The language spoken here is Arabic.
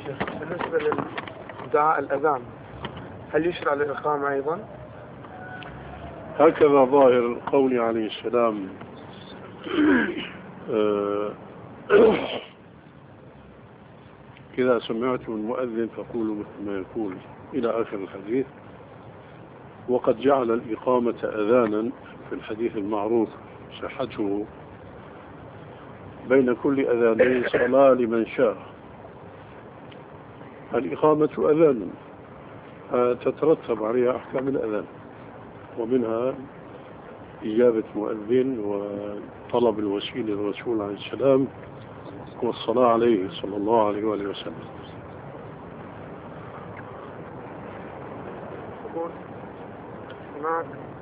شيخ بالنسبة لدعاء الأذان هل يشرع للإقامة أيضا؟ هكذا ظاهر قول عليه السلام إذا سمعتم المؤذن فقولوا مثل ما يقول إلى آخر الحديث. وقد جعل الإقامة أذانا في الحديث المعروف صحته بين كل أذانين صلاة لمن شاء. الإقامة أذان تترتب عليها أحكام الأذان، ومنها إجابة مؤذن وطلب الوسيلة للرسول عليه السلام والصلاة عليه صلى الله عليه وآله وسلم. هناك